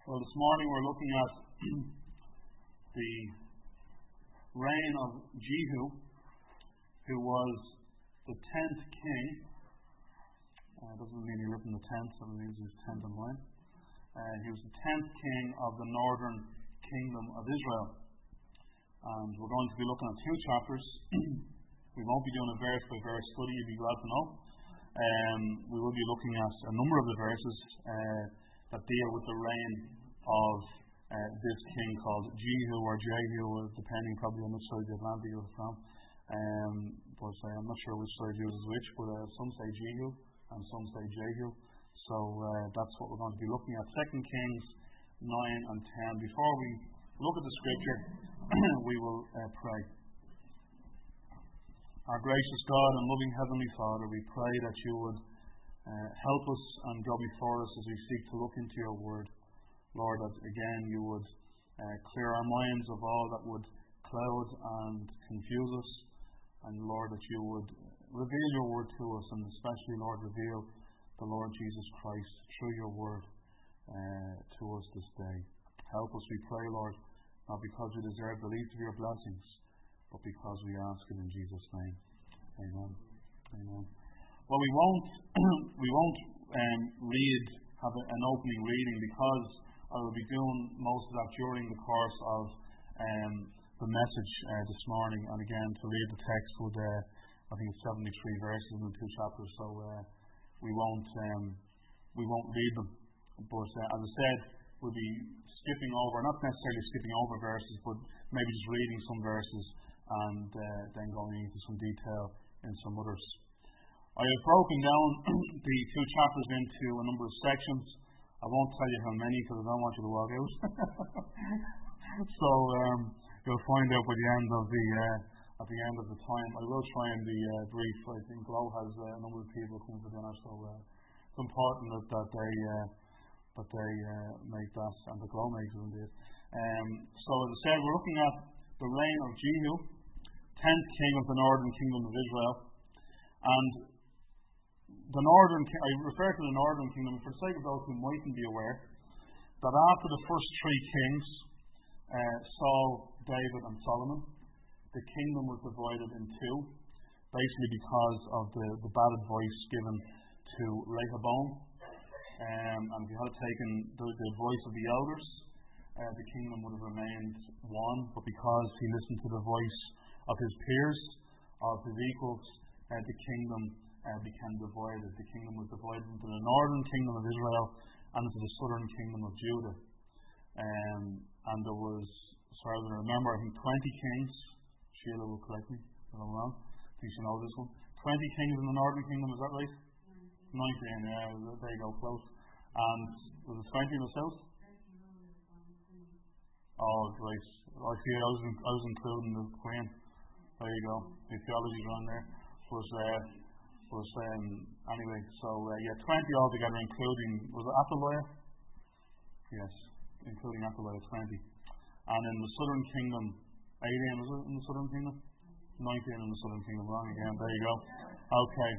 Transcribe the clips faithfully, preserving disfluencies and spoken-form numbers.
Well, this morning we're looking at the reign of Jehu, who was the tenth king. Uh, doesn't mean he lived in the tenth, so it means he was tenth in line. Uh, he was the tenth king of the northern kingdom of Israel. And we're going to be looking at two chapters. We won't be doing a verse by verse study, you'd be glad to know. Um, we will be looking at a number of the verses uh, that deal with the reign of uh, this king called Jehu or Jehu, depending probably on which side of the Atlantic you're from. Um, but uh, I'm not sure which side uses which, but uh, some say Jehu and some say Jehu. So uh, that's what we're going to be looking at. Second Kings nine and ten. Before we look at the scripture, we will uh, pray. Our gracious God and loving Heavenly Father, we pray that you would uh, help us and go before us as we seek to look into your word. Lord, that again you would uh, clear our minds of all that would cloud and confuse us. And Lord, that you would reveal your word to us, and especially, Lord, reveal the Lord Jesus Christ through your word uh, to us this day. Help us, we pray, Lord, not because we deserve the least of your blessings, but because we ask it in Jesus' name. Amen. Amen. Well, we won't we won't um, read have a, an opening reading, because I will be doing most of that during the course of um, the message uh, this morning. And again, to read the text would uh, I think it's seventy-three verses in the two chapters, so uh, we won't um, we won't read them. But uh, as I said, we'll be skipping over, not necessarily skipping over verses, but maybe just reading some verses and uh, then going into some detail in some others. I have broken down the two chapters into a number of sections. I won't tell you how many, because I don't want you to walk out. So um, you'll find out by the end of the uh, at the end of the time. I will try and be uh, brief. I think Glow has uh, a number of people coming for dinner, so uh, it's important that, that they uh, that they uh, make that, and the Glow makes it indeed. Um, so as I said, we're looking at the reign of Jehu, tenth king of the northern kingdom of Israel. And the northern, I refer to the northern kingdom for the sake of those who mightn't be aware, that after the first three kings, uh, Saul, David and Solomon, the kingdom was divided in two, basically because of the, the bad advice given to Rehoboam. Um, and if he had taken the, the advice of the elders, uh, the kingdom would have remained one, but because he listened to the voice of his peers, of his equals, uh, the kingdom uh, became divided. The kingdom was divided into the northern kingdom of Israel and into the southern kingdom of Judah. Um, and there was, as far as I remember, I think twenty kings. Sheila will correct me if I'm wrong. I think she knows this one. twenty kings in the northern kingdom, is that right? nineteen, yeah, there you go, close. And was it twenty in the south? Oh, right. I see, I was, in, I was including the Queen. There you go. The theology's on there. Was, uh, was, um, anyway, so, uh, yeah, twenty altogether, including, was it Athaliah? Yes, including Athaliah, twenty. And in the southern kingdom, eighteen, was it in the southern kingdom? nineteen in the southern kingdom, wrong again, there you go. Okay.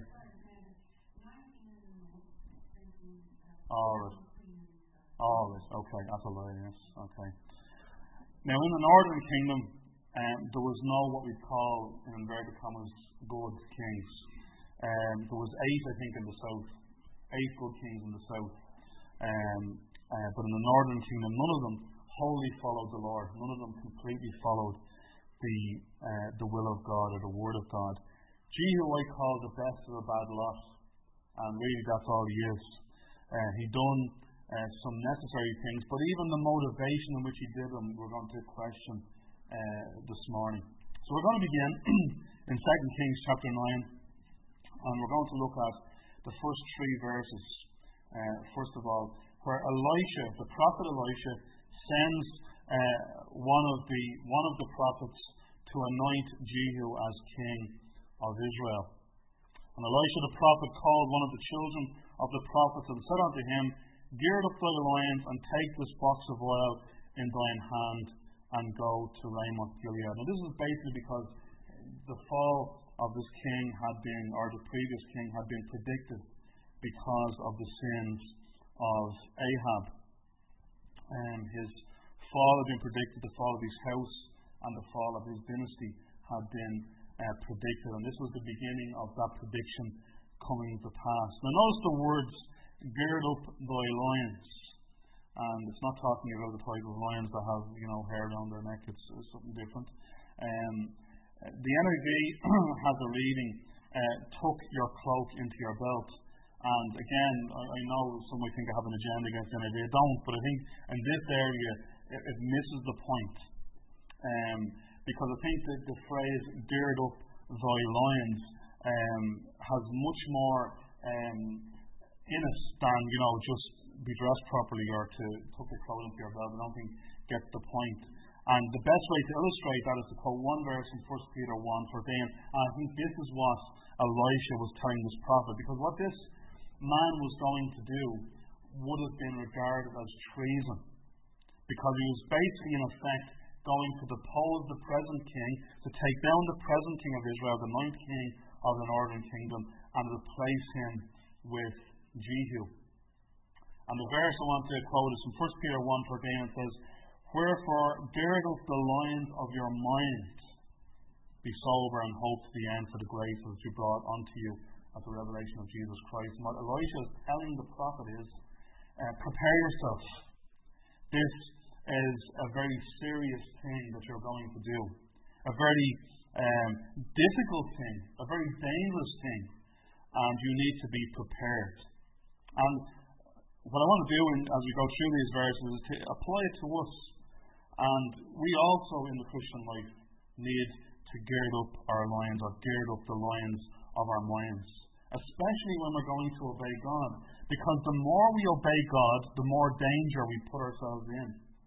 Alright. Alright, okay, Athaliah, yes, okay. Now, in the northern kingdom, um, there was no what we'd call, in inverted commas, good kings. Um, there was eight, I think, in the south. Eight good kings in the south. Um, uh, but in the northern kingdom, none of them wholly followed the Lord. None of them completely followed the uh, the will of God or the word of God. Jehu I call the best of a bad lot, and really that's all he is. Uh, he done uh, some necessary things, but even the motivation in which he did them, we're going to question uh, this morning. So we're going to begin in Second Kings chapter nine, and we're going to look at the first three verses. Uh, first of all, where Elisha, the prophet Elisha, sends uh, one of the one of the prophets to anoint Jehu as king of Israel. And Elisha the prophet called one of the children of the prophets and said unto him, Gird up thy loins and take this box of oil in thine hand and go to Ramoth Gilead. Now this is basically because the fall of this king had been, or the previous king had been predicted because of the sins of Ahab. Um, his fall had been predicted, the fall of his house and the fall of his dynasty had been uh, predicted, and this was the beginning of that prediction coming to pass. Now notice the words, gird up thy loins, and it's not talking about the type of lions that have, you know, hair around their neck. It's, it's something different. Um, the N I V has a reading, uh, tuck your cloak into your belt. And again, I, I know some might think I have an agenda against N I V. I don't, but I think in this area it, it misses the point. Um, because I think that the phrase gird up thy loins um, has much more um, in it than, you know, just be dressed properly or to tuck your cloak into your belt. I don't think gets the point. And the best way to illustrate that is to quote one verse in First Peter one fourteen. And I think this is what Elisha was telling this prophet, because what this man was going to do would have been regarded as treason, because he was basically in effect going to depose the present king, to take down the present king of Israel, the ninth king of the northern kingdom, and replace him with Jehu. And the verse I want to quote is from First Peter one fourteen. It says, wherefore gird up the loins of your mind, be sober and hope to the end for the grace that is brought unto you at the revelation of Jesus Christ. And what Elisha is telling the prophet is, uh, prepare yourself. This is a very serious thing that you're going to do. A very um, difficult thing, a very dangerous thing, and you need to be prepared. And what I want to do in, as we go through these verses is to apply it to us. And we also in the Christian life need to gird up our loins, or gird up the loins of our minds, especially when we're going to obey God. Because the more we obey God, the more danger we put ourselves in.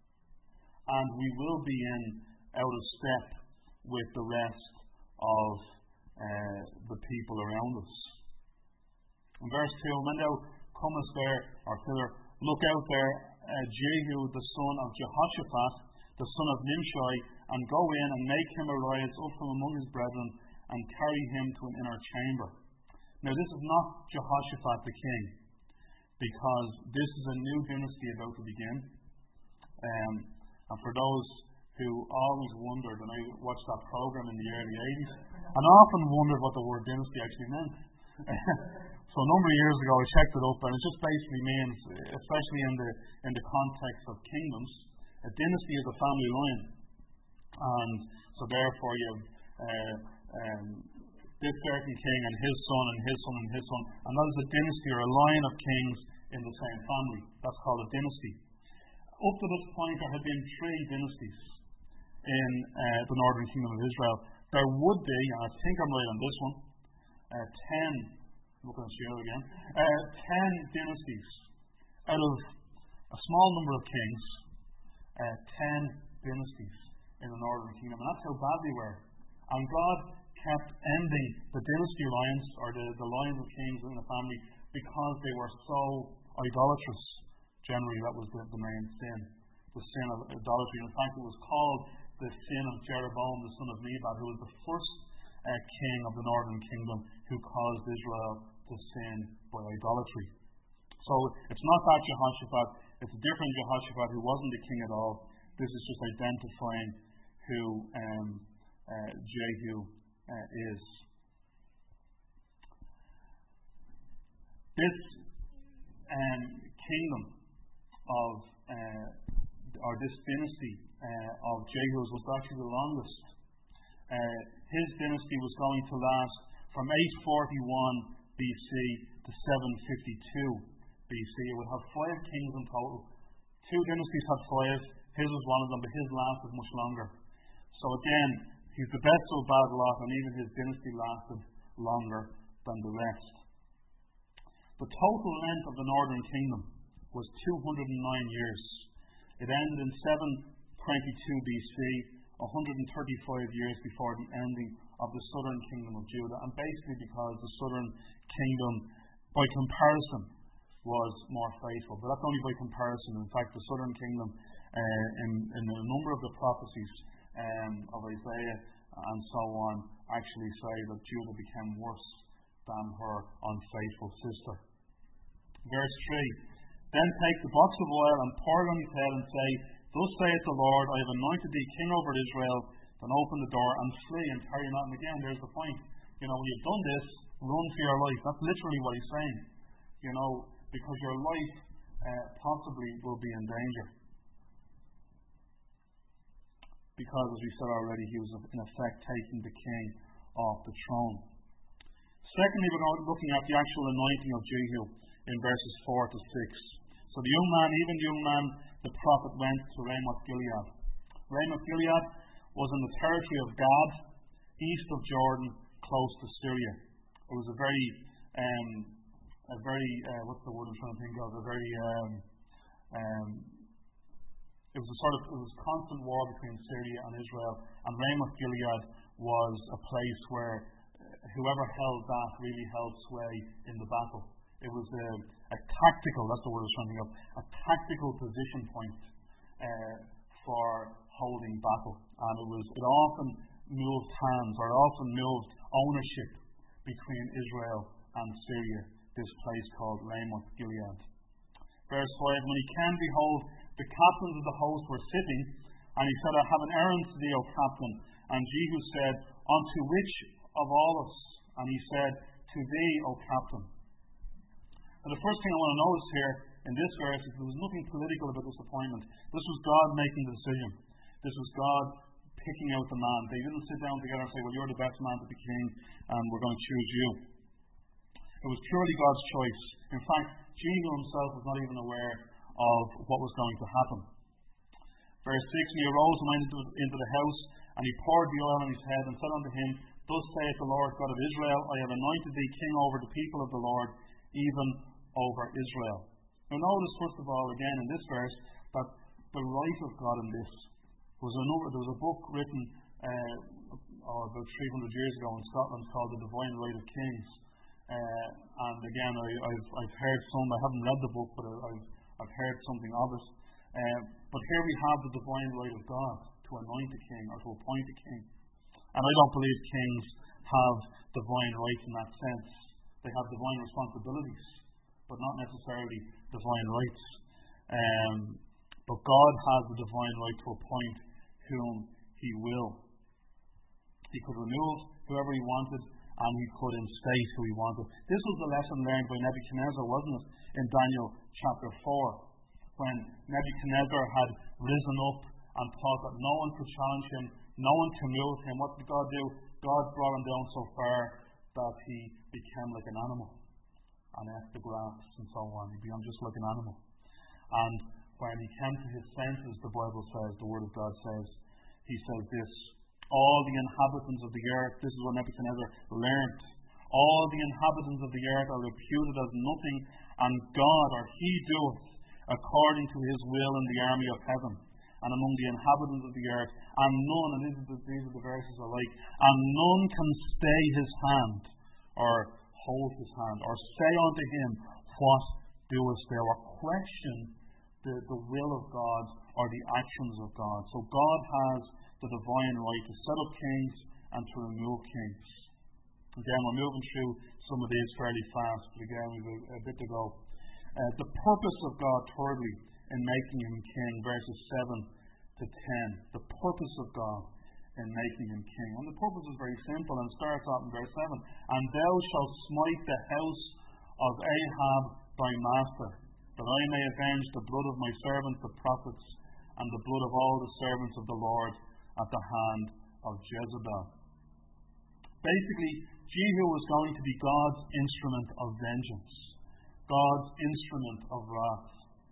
And we will be in out of step with the rest of uh, the people around us. In verse two, when thou comest there, or thither, look out there, uh, Jehu the son of Jehoshaphat, the son of Nimshi, and go in and make him arise up from among his brethren, and carry him to an inner chamber. Now this is not Jehoshaphat the king, because this is a new dynasty about to begin. Um, and for those who always wondered, and I watched that program in the early eighties, and I often wondered what the word dynasty actually meant. So a number of years ago I checked it up, and it just basically means, especially in the in the context of kingdoms, a dynasty is a family line. And so therefore you have uh, um, this certain king and his son and his son and his son, and that is a dynasty, or a line of kings in the same family. That's called a dynasty. Up to this point there had been three dynasties in uh, the northern kingdom of Israel. There would be, and I think I'm right on this one, uh, ten, looking at you again, uh, ten dynasties out of a small number of kings, uh, ten dynasties in the northern kingdom, and that's how bad they were. And God kept ending the dynasty lines, or the, the lines of kings in the family, because they were so idolatrous. Generally, that was the, the main sin, the sin of idolatry. In fact, it was called the sin of Jeroboam, the son of Nebat, who was the first uh, king of the northern kingdom, who caused Israel to sin by idolatry. So it's not that Jehoshaphat, it's a different Jehoshaphat who wasn't the king at all. This is just identifying who um, uh, Jehu uh, is. This um, kingdom of, uh, or this dynasty uh, of Jehu's was actually the longest. Uh, his dynasty was going to last from eight forty-one B C to seven fifty-two B C. It would have five kings in total. Two dynasties had five. His was one of them, but his lasted much longer. So again, he's the best of a bad lot, and even his dynasty lasted longer than the rest. The total length of the northern kingdom was two hundred nine years. It ended in seven twenty-two B C, one hundred thirty-five years before the ending of the southern kingdom of Judah. And basically because the southern kingdom, by comparison, was more faithful. But that's only by comparison. In fact, the southern kingdom, uh, in, in a number of the prophecies um, of Isaiah and so on, actually say that Judah became worse than her unfaithful sister. Verse three, Then take the box of oil and pour it on his head and say, Thus saith the Lord, I have anointed thee king over Israel. Then open the door and flee and carry him out. And again, there's the point. You know, when you've done this, run for your life. That's literally what he's saying. You know, because your life uh, possibly will be in danger. Because, as we said already, he was in effect taking the king off the throne. Secondly, we're looking at the actual anointing of Jehu in verses four to six. So the young man, even the young man, the prophet, went to Ramoth Gilead. Ramoth Gilead was in the territory of Gad, east of Jordan, close to Syria. It was a very, um, a very, uh, what's the word I'm trying to think of? A very, um, um, it was a sort of, it was a constant war between Syria and Israel, and Ramoth Gilead was a place where whoever held that really held sway in the battle. It was a, a tactical, that's the word I was trying to think of, a tactical position point uh, for holding battle. And it was, it often moved hands, or it often moved ownership between Israel and Syria, this place called Ramoth Gilead. Verse five, when he came, behold, the captains of the host were sitting, and he said, I have an errand to thee, O captain. And Jehu said, Unto which of all us? And he said, To thee, O captain. Now, the first thing I want to notice here in this verse is there was nothing political about this appointment. This was God making the decision. This was God picking out the man. They didn't sit down together and say, well, you're the best man to be king, and we're going to choose you. It was purely God's choice. In fact, Jehu himself was not even aware of what was going to happen. Verse six, and he arose and went into, into the house, and he poured the oil on his head, and said unto him, Thus saith the Lord God of Israel, I have anointed thee king over the people of the Lord, even over Israel. Now notice, first of all, again in this verse, that the right of God in this was a number, there was a book written uh, oh, about three hundred years ago in Scotland called The Divine Right of Kings. Uh, and again, I, I've, I've heard some, I haven't read the book, but I've, I've heard something of it. Uh, but here we have the divine right of God to anoint a king or to appoint a king. And I don't believe kings have divine rights in that sense. They have divine responsibilities, but not necessarily divine rights. Um, but God has the divine right to appoint whom He will. He could remove whoever He wanted, and He could instate who He wanted. This was the lesson learned by Nebuchadnezzar, wasn't it, in Daniel chapter four, when Nebuchadnezzar had risen up and thought that no one could challenge him, no one could move him. What did God do? God brought him down so far that he became like an animal and ate the grass and so on. He became just like an animal. And when he came to his senses, the Bible says, the Word of God says, he says this, all the inhabitants of the earth, this is what Nebuchadnezzar learned, all the inhabitants of the earth are reputed as nothing, and God, or He doeth, according to His will in the army of heaven, and among the inhabitants of the earth, and none, and these are the, these are the verses I like, and none can stay His hand, or hold His hand, or say unto Him, what doest thou, or question the, the will of God, or the actions of God. So God has the divine right to set up kings and to remove kings. Again, we're moving through some of these fairly fast, but again, we've a, a bit to go. Uh, the purpose of God, thirdly, in making Him king, verses seven to ten. The purpose of God in making Him king. And the purpose is very simple, and starts out in verse seven. And thou shalt smite the house of Ahab thy master, that I may avenge the blood of my servants the prophets, and the blood of all the servants of the Lord at the hand of Jezebel. Basically, Jehu was going to be God's instrument of vengeance, God's instrument of wrath.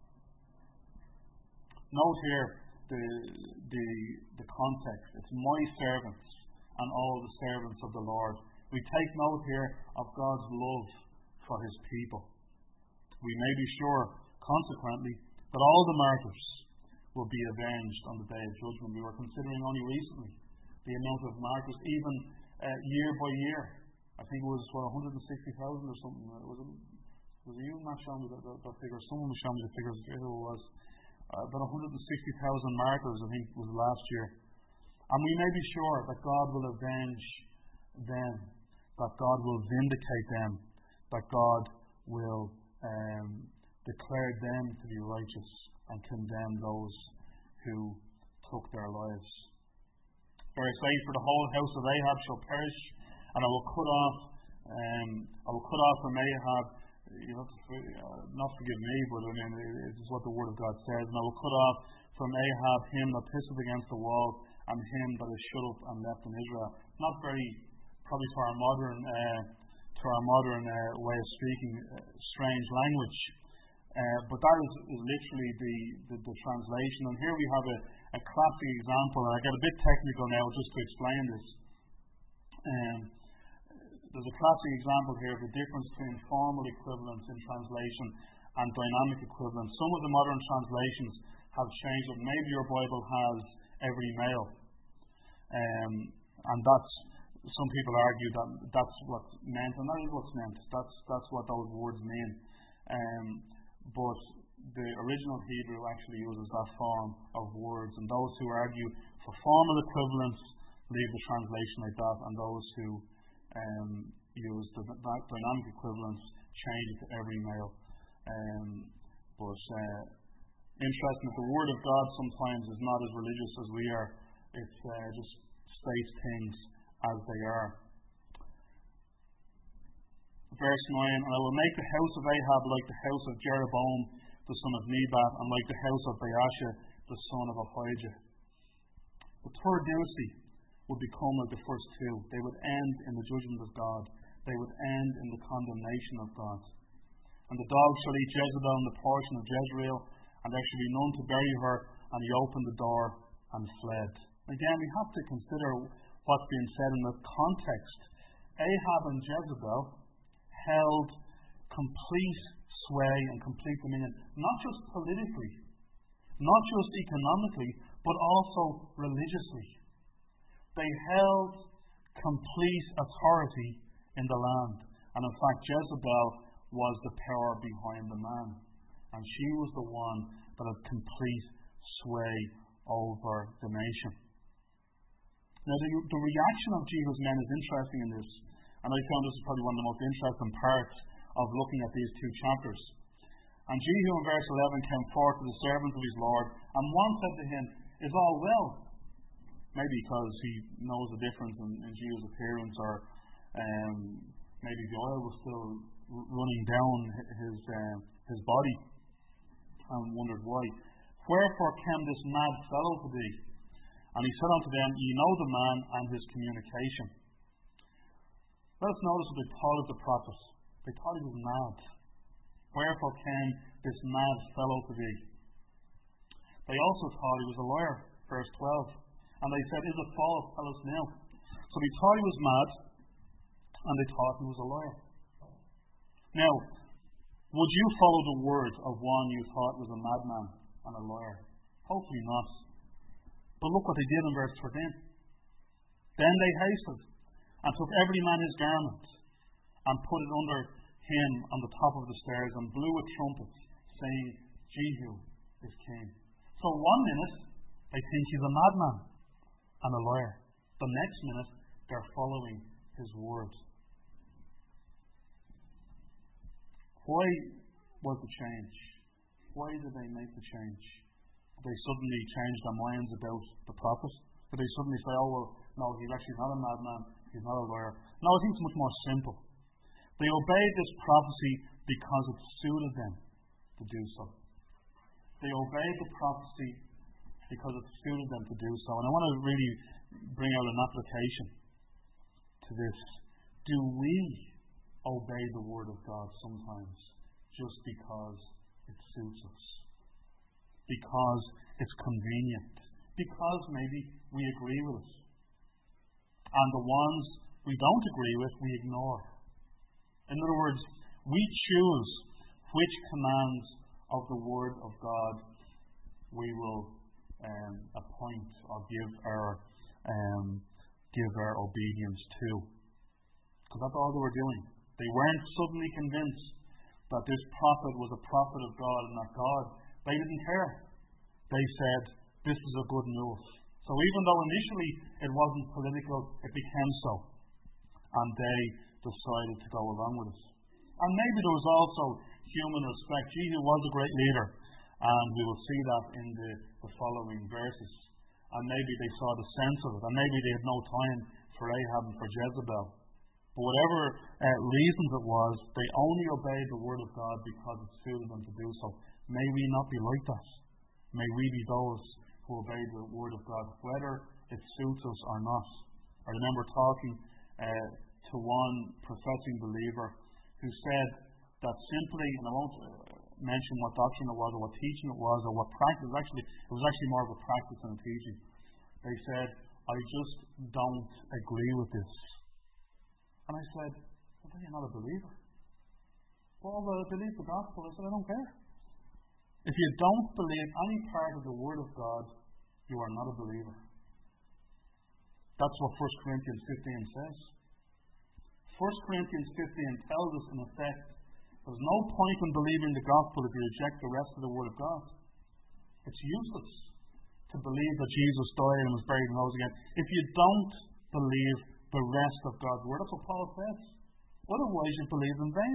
Note here the, the, the context. It's my servants and all the servants of the Lord. We take note here of God's love for His people. We may be sure, consequently, that all the martyrs will be avenged on the day of judgment. We were considering only recently the amount of martyrs, even uh, year by year. I think it was what, one hundred sixty thousand or something. Was it, was it you not showing me that, that, that figure? Someone was showing me the figures. It was uh, about one hundred sixty thousand martyrs, I think, was last year. And we may be sure that God will avenge them, that God will vindicate them, that God will um, declared them to be righteous, and condemned those who took their lives. Verse eight, for the whole house of Ahab shall perish, and I will cut off, um, I will cut off from Ahab, you have to, uh, not forgive me, but I mean, it is what the Word of God says, and I will cut off from Ahab him that pisseth against the wall, and him that is shut up and left in Israel. Not very, probably to our modern, uh, to our modern uh, way of speaking, uh, strange language. Uh, but that is, is literally the, the, the translation. And here we have a, a classic example, and I get a bit technical now just to explain this. Um, there's a classic example here of the difference between formal equivalence in translation and dynamic equivalence. Some of the modern translations have changed it. Maybe your Bible has every male. Um, and that's, some people argue that that's what's meant, and that is what's meant. That's, that's what those words mean. Um, But the original Hebrew actually uses that form of words, and those who argue for formal equivalence leave the translation like that, and those who um, use the dynamic equivalence change it to every male. Um, but uh, interesting that the Word of God sometimes is not as religious as we are. It uh, just states things as they are. Verse nine, and I will make the house of Ahab like the house of Jeroboam the son of Nebat, and like the house of Baasha the son of Ahijah. The third dynasty would become like the first two. They would end in the judgment of God. They would end in the condemnation of God. And the dogs shall eat Jezebel in the portion of Jezreel, and there shall be none to bury her. And he opened the door and fled. Again, we have to consider what's being said in the context. Ahab and Jezebel held complete sway and complete dominion, not just politically, not just economically, but also religiously. They held complete authority in the land. And in fact, Jezebel was the power behind the man. And she was the one that had complete sway over the nation. Now, the, the reaction of Jehu's men is interesting in this. And I found this is probably one of the most interesting parts of looking at these two chapters. And Jehu in verse eleven came forth to the servants of his Lord, and one said to him, Is all well? Maybe because he knows the difference in, in Jehu's appearance, or um, maybe the oil was still r- running down his uh, his body, and wondered why. Wherefore came this mad fellow to thee? And he said unto them, Ye know the man and his communication. Let us notice what they thought of the prophet. They thought he was mad. Wherefore came this mad fellow to thee? They also thought he was a liar. Verse twelve. And they said, Is it false? Tell us now. So they thought he was mad, and they thought he was a liar. Now, would you follow the word of one you thought was a madman and a liar? Hopefully not. But look what they did in verse thirteen. Then they hasted, and took every man his garment, and put it under him on the top of the stairs, and blew with trumpets, saying, Jehu is king. So one minute, they think he's a madman and a liar. The next minute, they're following his word. Why was the change? Why did they make the change? Did they suddenly change their minds about the prophet? Did they suddenly say, oh, well, no, he's actually not a madman, he's not a liar? No, I think it's much more simple. They obeyed this prophecy because it suited them to do so. They obeyed the prophecy because it suited them to do so. And I want to really bring out an application to this. Do we obey the word of God sometimes just because it suits us? Because it's convenient? Because maybe we agree with it? And the ones we don't agree with, we ignore. In other words, we choose which commands of the Word of God we will um, appoint or give our um, give our obedience to. Because that's all they were doing. They weren't suddenly convinced that this prophet was a prophet of God and not God. They didn't care. They said, this is a good move. So even though initially it wasn't political, it became so. And they decided to go along with it. And maybe there was also human respect. Jehu was a great leader, and we will see that in the, the following verses. And maybe they saw the sense of it, and maybe they had no time for Ahab and for Jezebel. But whatever uh, reasons it was, they only obeyed the word of God because it suited them to do so. May we not be like that. May we be those who obey the word of God, whether it suits us or not. I remember talking uh, to one professing believer who said that simply, and I won't uh, mention what doctrine it was or what teaching it was or what practice, actually, it was actually more of a practice than a teaching. They said, I just don't agree with this. And I said, well, then you're not a believer. Well, I believe the gospel. I said, I don't care. If you don't believe any part of the word of God, you are not a believer. That's what First Corinthians fifteen says. First Corinthians fifteen tells us, in effect, there's no point in believing the gospel if you reject the rest of the word of God. It's useless to believe that Jesus died and was buried and rose again if you don't believe the rest of God's word. That's what Paul says. Otherwise, you believe in vain.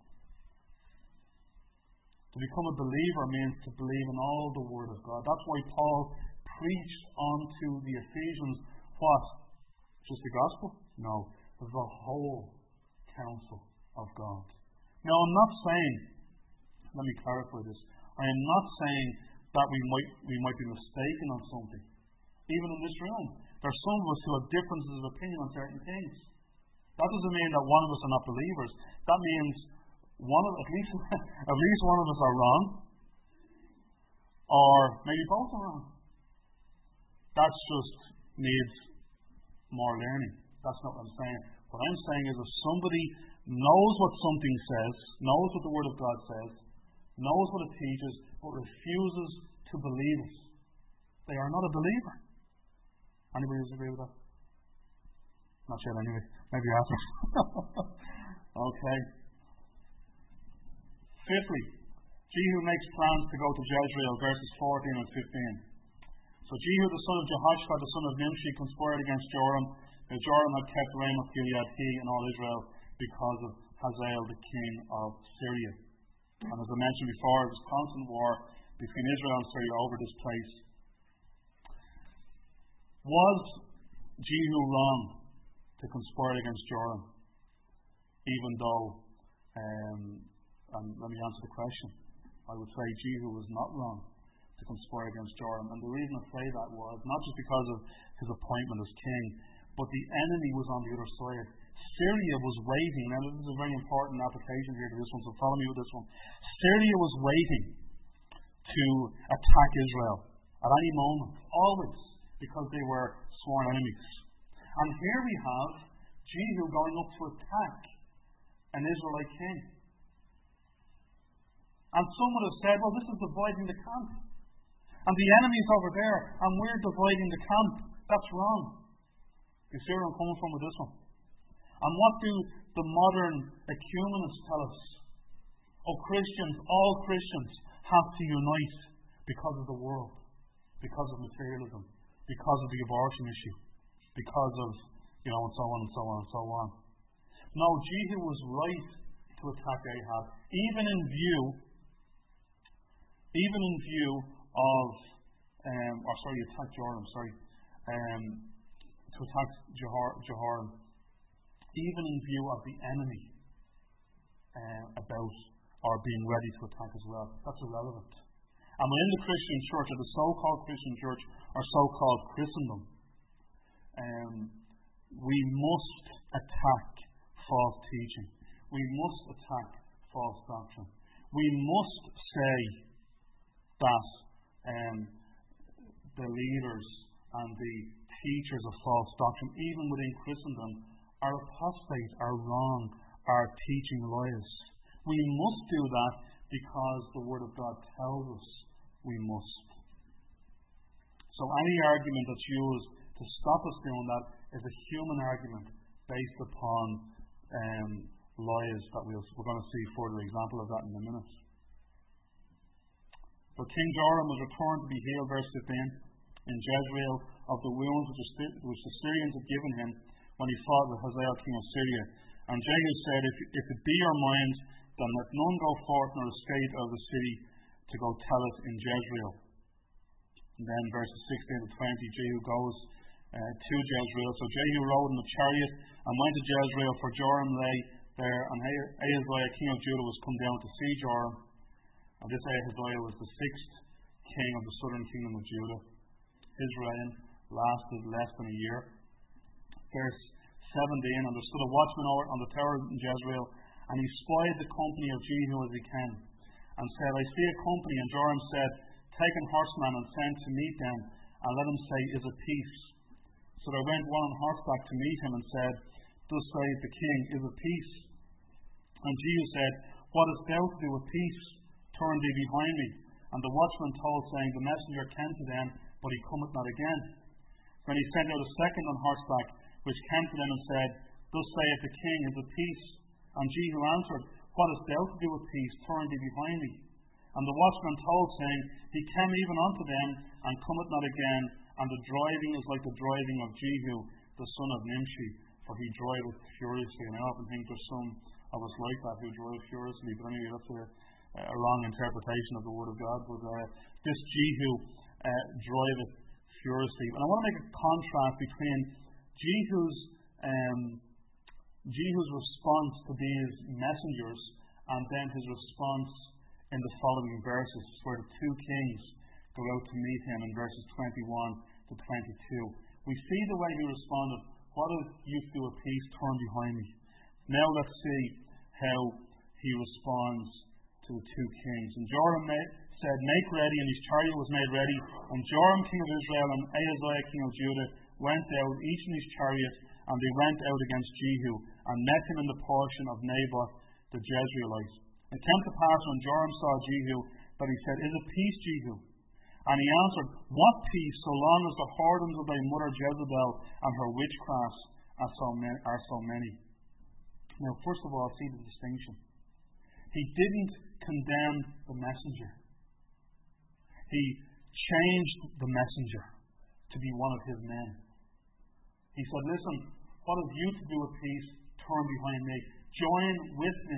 To become a believer means to believe in all the word of God. That's why Paul preached unto the Ephesians what? Just the gospel? No. The whole counsel of God. Now, I'm not saying, let me clarify this, I am not saying that we might we might be mistaken on something. Even in this room, there are some of us who have differences of opinion on certain things. That doesn't mean that one of us are not believers. That means one of at least at least one of us are wrong, or maybe both are wrong. That just needs more learning. That's not what I'm saying. What I'm saying is if somebody knows what something says, knows what the Word of God says, knows what it teaches, but refuses to believe it, they are not a believer. Anybody disagree with that? Not yet anyway. Maybe after. Okay. Fifthly, Jehu makes plans to go to Jezreel, verses fourteen and fifteen. So Jehu, the son of Jehoshaphat, the son of Nimshi, conspired against Joram. Now Joram had kept Ramoth Gilead, he and all Israel, because of Hazael, the king of Syria. And as I mentioned before, it was constant war between Israel and Syria over this place. Was Jehu wrong to conspire against Joram? Even though, um, and let me answer the question, I would say Jehu was not wrong to conspire against Joram. And the reason I say that was not just because of his appointment as king, but the enemy was on the other side. Syria was waiting, and this is a very important application here to this one, so follow me with this one. Syria was waiting to attack Israel at any moment, always, because they were sworn enemies. And here we have Jehu going up to attack an Israelite king. And some would have said, well, this is dividing the camp. And the enemy's over there, and we're dividing the camp. That's wrong. You see where I'm coming from with this one? And what do the modern ecumenists tell us? Oh, Christians, all Christians have to unite because of the world, because of materialism, because of the abortion issue, because of, you know, and so on and so on and so on. No, Jehu was right to attack Ahab, even in view, even in view of, um, or sorry, attack Joram, sorry, um, to attack Jehor- Jehoram, even in view of the enemy uh, about or being ready to attack as well. That's irrelevant. And within the Christian church, or the so-called Christian church, or so-called Christendom, um, we must attack false teaching. We must attack false doctrine. We must say that um, the leaders and the teachers of false doctrine, even within Christendom, are apostate, are wrong, are teaching lies. We must do that because the Word of God tells us we must. So any argument that's used to stop us doing that is a human argument based upon um, lies that we'll, we're going to see further example of that in a minute. But King Joram was returned to be healed, verse fifteen, in Jezreel of the wounds which, which the Syrians had given him when he fought with Hazael, king of Syria. And Jehu said, if, if it be your mind, then let none go forth nor escape out of the city to go tell it in Jezreel. And then verses sixteen to twenty, Jehu goes uh, to Jezreel. So Jehu rode in the chariot and went to Jezreel, for Joram lay there, and Ahaziah king of Judah was come down to see Joram. And this Ahaziah was the sixth king of the southern kingdom of Judah. His reign lasted less than a year. Verse seventeen, and there stood a watchman over on the tower in Jezreel, and he spied the company of Jehu as he came, and said, I see a company. And Joram said, take an horseman and send to meet them, and let him say, is it peace? So there went one on horseback to meet him, and said, thus saith the king, is it peace? And Jehu said, what hast thou to do with peace? Turn thee behind me. And the watchman told, saying, the messenger came to them, but he cometh not again. Then he sent out a second on horseback, which came to them and said, thus saith the king, is it peace? And Jehu answered, what hast thou to do with peace? Turn thee behind me. And the watchman told, saying, he came even unto them, and cometh not again, and the driving is like the driving of Jehu, the son of Nimshi, for he driveth furiously. And I often think there's some of us like that who drive furiously, but anyway, that's a, a wrong interpretation of the word of God. But uh, this Jehu uh, driveth furiously. And I want to make a contrast between Jehu's um, Jehu's response to these messengers and then his response in the following verses, where the two kings go out to meet him in verses twenty-one to twenty-two. We see the way he responded. What did you do with peace? Turn behind me. Now let's see how he responds to the two kings. And Joram made, said, make ready, and his chariot was made ready. And Joram king of Israel and Ahaziah king of Judah went out, each in his chariot, and they went out against Jehu, and met him in the portion of Naboth the Jezreelite. It came to pass when Joram saw Jehu, that he said, is it peace, Jehu? And he answered, what peace, so long as the whoredoms of thy mother Jezebel and her witchcrafts are so many? Are so many. Now, first of all, see the distinction. He didn't condemn the messenger. He changed the messenger to be one of his men. He said, listen, what have you to do with peace? Turn behind me. Join with me.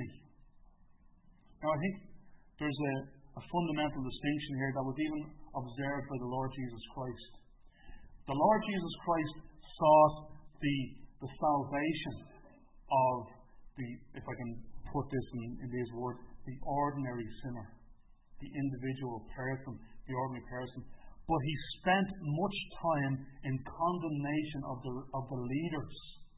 Now, I think there's a, a fundamental distinction here that was even observed by the Lord Jesus Christ. The Lord Jesus Christ sought the, the salvation of the, if I can put this in, in these words, the ordinary sinner, the individual person, the ordinary person. But he spent much time in condemnation of the of the leaders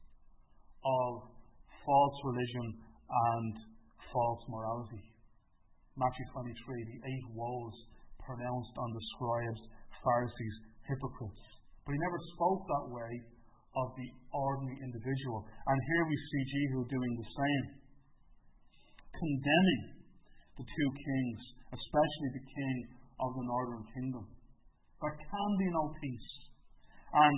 of false religion and false morality. Matthew twenty-three, the eight woes pronounced on the scribes, Pharisees, hypocrites. But he never spoke that way of the ordinary individual. And here we see Jehu doing the same, condemning the two kings, especially the king of the northern kingdom. There can be no peace. And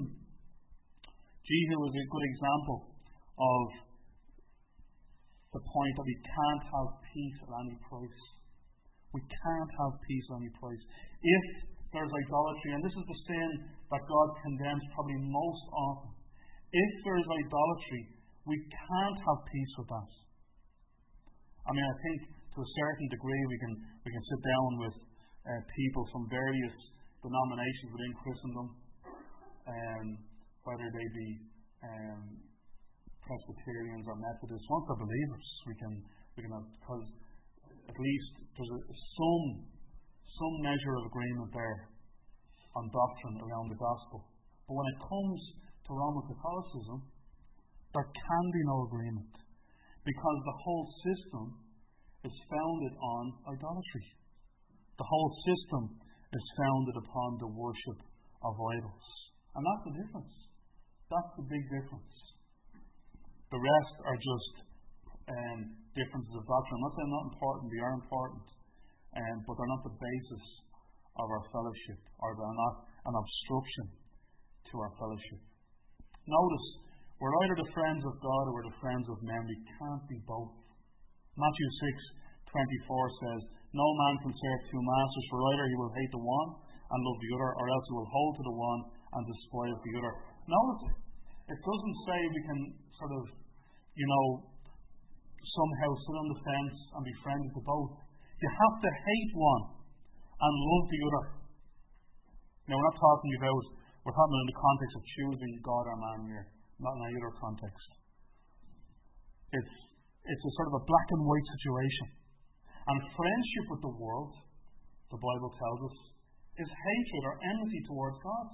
Jehu is a good example of the point that we can't have peace at any price. We can't have peace at any price. If there's idolatry, and this is the sin that God condemns probably most often, if there is idolatry, we can't have peace with that. I mean, I think to a certain degree we can we can sit down with uh, people from various denominations within Christendom, um, whether they be um, Presbyterians or Methodists. Once they're believers, we can we can have, because at least there's a, some some measure of agreement there on doctrine around the gospel. But when it comes to Roman Catholicism, there can be no agreement, because the whole system is founded on idolatry. The whole system is founded upon the worship of idols. And that's the difference. That's the big difference. The rest are just um, differences of doctrine. I'm not saying they're not important, they are important, um, but they're not the basis of our fellowship, or they're not an obstruction to our fellowship. Notice, we're either the friends of God or we're the friends of men. We can't be both. Matthew six twenty-four says, no man can serve two masters, for either he will hate the one and love the other, or else he will hold to the one and despise the other. Notice, it doesn't say we can sort of, you know, somehow sit on the fence and be friendly to both. You have to hate one and love the other. Now, we're not talking about, we're talking in the context of choosing God or man here, not in any other context. It's, it's a sort of a black and white situation. And friendship with the world, the Bible tells us, is hatred or enmity towards God.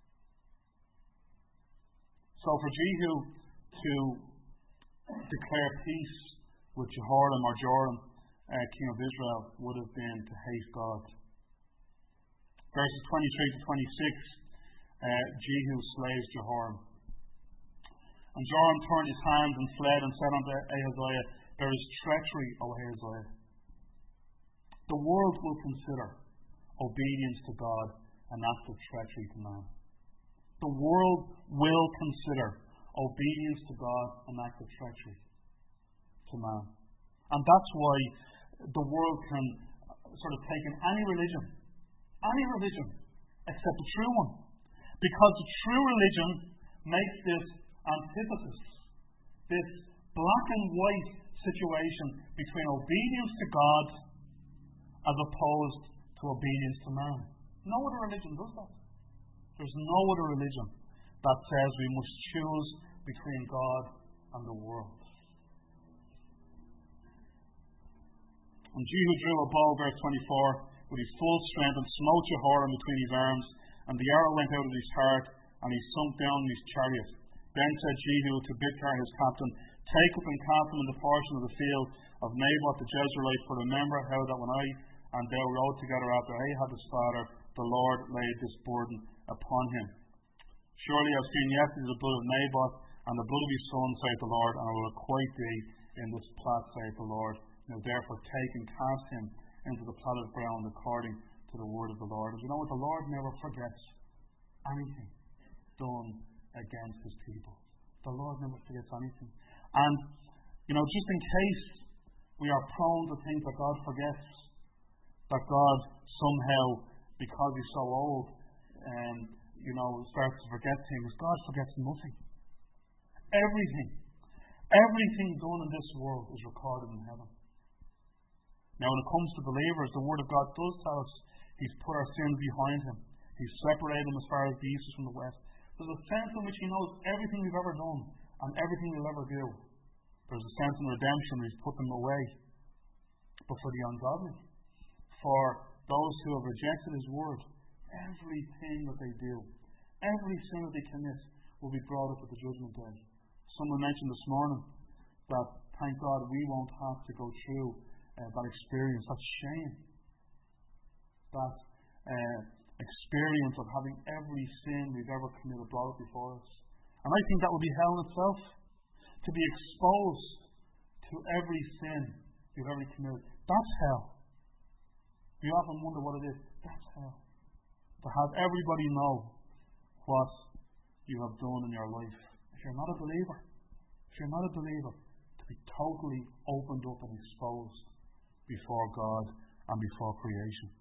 So for Jehu to declare peace with Jehoram or Joram, uh, king of Israel, would have been to hate God. Verses twenty-three to twenty-six, uh, Jehu slays Jehoram. And Joram turned his hand and fled and said unto Ahaziah, there is treachery, O Ahaziah. The world will consider obedience to God an act of treachery to man. The world will consider obedience to God an act of treachery to man. And that's why the world can sort of take in any religion, any religion, except the true one. Because the true religion makes this antithesis, this black and white situation between obedience to God as opposed to obedience to man. No other religion does that. There's no other religion that says we must choose between God and the world. And Jehu drew a bow, verse twenty-four, with his full strength and smote Jehoram between his arms, and the arrow went out of his heart, and he sunk down in his chariot. Then said Jehu to Bidkar his captain, take up and cast him in the portion of the field of Naboth the Jezreelite, for remember how that when I and thou rode together after Ahab his father, the Lord laid this burden upon him. Surely I have seen yesterday the blood of Naboth and the blood of his son, saith the Lord, and I will acquit thee in this plot, saith the Lord. Now therefore take and cast him into the plotted ground according to the word of the Lord. And you know what? The Lord never forgets anything done against his people. The Lord never forgets anything. And, you know, just in case we are prone to think that God forgets, that God somehow, because he's so old, um, you know, starts to forget things, God forgets nothing. Everything, everything done in this world is recorded in heaven. Now, when it comes to believers, the Word of God does tell us he's put our sins behind him. He's separated them as far as the east is from the west. There's a sense in which he knows everything we've ever done and everything we'll ever do. There's a sense in redemption where he's put them away. But for the ungodly, for those who have rejected his word, everything that they do, every sin that they commit will be brought up at the judgment day. Someone mentioned this morning that, thank God, we won't have to go through uh, that experience, that shame, that uh, experience of having every sin we've ever committed brought up before us. And I think that would be hell in itself, to be exposed to every sin you've ever committed. That's hell. You often wonder what it is. That's hell. To have everybody know what you have done in your life. If you're not a believer, if you're not a believer, to be totally opened up and exposed before God and before creation.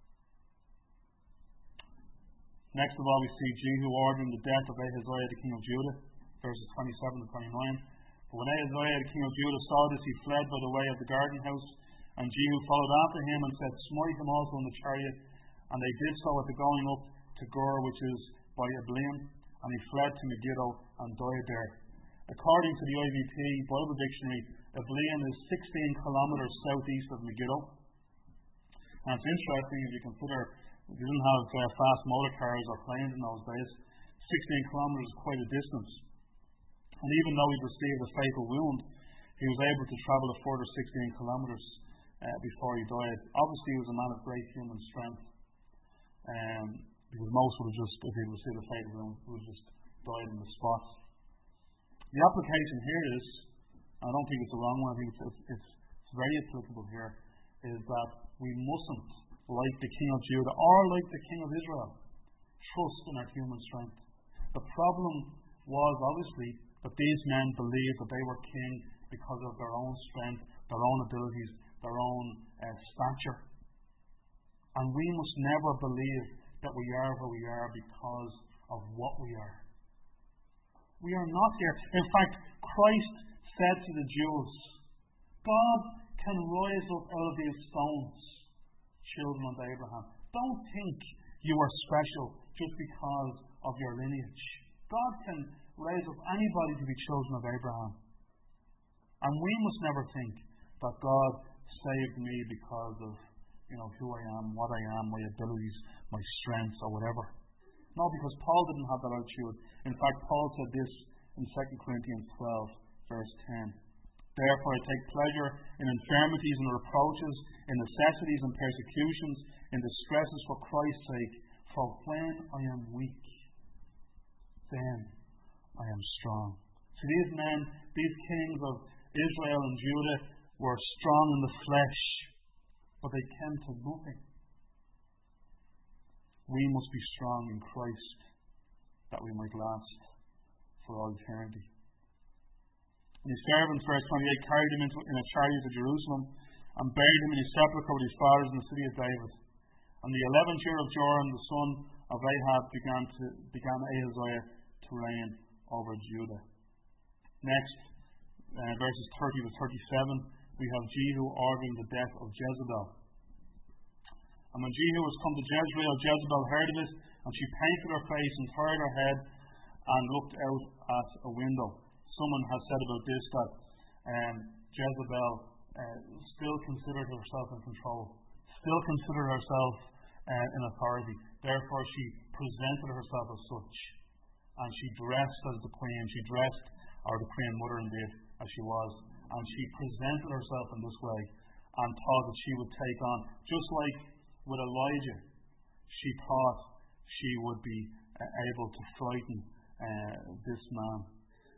Next of all, we see Jehu ordering the death of Ahaziah the king of Judah, verses twenty-seven to twenty-nine. But when Ahaziah the king of Judah saw this, he fled by the way of the garden house, and Jehu followed after him and said, smite him also in the chariot. And they did so at the going up to Gur, which is by Ibleam, and he fled to Megiddo and died there. According to the I V P Bible Dictionary, Ibleam is sixteen kilometres southeast of Megiddo. And it's interesting if you consider they didn't have uh, fast motor cars or planes in those days. sixteen kilometres is quite a distance. And even though he received a fatal wound, he was able to travel a further sixteen kilometres uh, before he died. Obviously, he was a man of great human strength. Um, because most would have just, if he'd received a fatal wound, would have just died on the spot. The application here is, and I don't think it's the wrong one, I think it's, it's, it's very applicable here, is that we mustn't, like the king of Judah or like the king of Israel, trust in our human strength. The problem was obviously that these men believed that they were king because of their own strength, their own abilities, their own uh, stature. And we must never believe that we are who we are because of what we are. We are not here. In fact, Christ said to the Jews, God can rise up out of these stones children unto Abraham. Don't think you are special just because of your lineage. God can raise up anybody to be children of Abraham. And we must never think that God saved me because of, you know, who I am, what I am, my abilities, my strengths, or whatever. No, because Paul didn't have that attitude. In fact, Paul said this in Second Corinthians twelve, verse ten. Therefore I take pleasure in infirmities and reproaches, in necessities and persecutions, in distresses for Christ's sake. For when I am weak, then I am strong. So these men, these kings of Israel and Judah, were strong in the flesh, but they came to nothing. We must be strong in Christ, that we might last for all eternity. And his servants, verse twenty-eight, carried him into, in a chariot to Jerusalem, and buried him in his sepulchre with his fathers in the city of David. And the eleventh year of Joram, the son of Ahab, began to began Ahaziah to reign over Judah. Next, uh, verses thirty to thirty-seven, we have Jehu ordering the death of Jezebel. And when Jehu was come to Jezreel, Jezebel heard of it, and she painted her face and turned her head and looked out at a window. Someone has said about this that um, Jezebel uh, still considered herself in control, still considered herself uh, in authority. Therefore, she presented herself as such, and she dressed as the queen. She dressed, or the queen mother indeed, as she was, and she presented herself in this way, and thought that she would take on, just like with Elijah, she thought she would be uh, able to frighten uh, this man.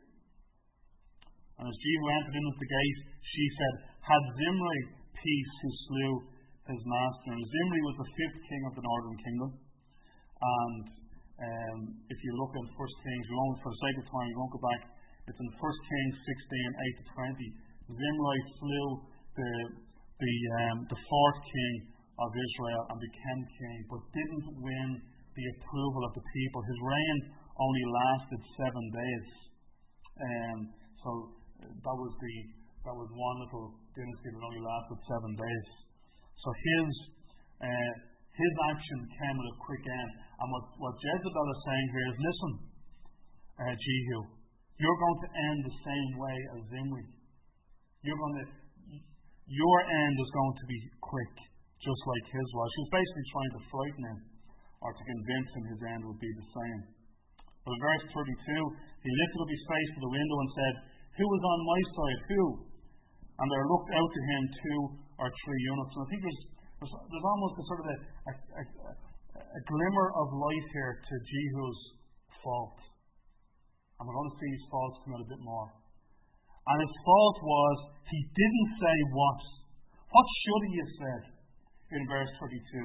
And as Jehu entered in at the gate, she said, Had Zimri peace who slew his master? And Zimri was the fifth king of the northern kingdom. And um, if you look at First Kings, we won't, for the sake of time, we won't go back. It's in First Kings sixteen, eight to twenty. Zimri slew the the um, the fourth king of Israel and became king, but didn't win the approval of the people. His reign only lasted seven days. Um, so that was the that was one little dynasty that only lasted seven days. So his uh, his action came at a quick end. And what, what Jezebel is saying here is, listen, uh, Jehu, you're going to end the same way as Zimri. You're going to your end is going to be quick, just like his was. She was basically trying to frighten him, or to convince him his end would be the same. But in verse thirty-two, he lifted up his face to the window and said, Who is on my side? Who? And there looked out to him two or three eunuchs. And I think there's there's, there's almost a sort of a, a, a, a glimmer of light here to Jehu's fault. And we're going to see his faults come out a bit more. And his fault was he didn't say what. What should he have said in verse thirty-two?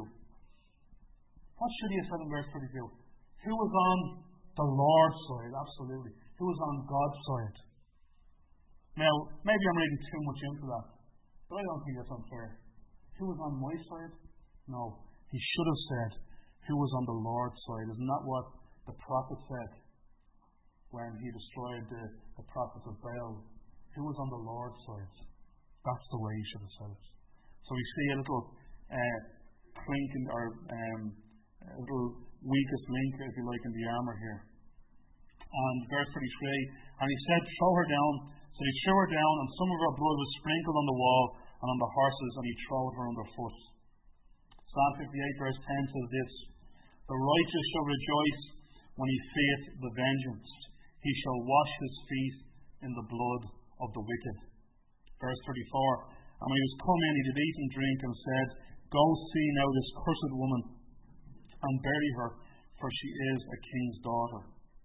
What should he have said in verse thirty-two? Who was on the Lord's side? Absolutely. Who was on God's side? Now, maybe I'm reading too much into that, but I don't think that's unfair. Who was on my side? No. He should have said, who was on the Lord's side? Isn't that what the prophet said when he destroyed the, the prophets of Baal? Who was on the Lord's side? That's the way he should have said it. So we see a little uh, clink in, or um, a little weakest link, if you like, in the armour here. And verse thirty-three, and he said, throw her down. So he threw her down, and some of her blood was sprinkled on the wall and on the horses, and he trod her underfoot. Psalm fifty-eight, verse ten says this, The righteous shall rejoice when he seeth the vengeance. He shall wash his feet in the blood of the wicked. Verse thirty-four, And when he was come in, he did eat and drink, and said, Go see now this cursed woman, and bury her, for she is a king's daughter.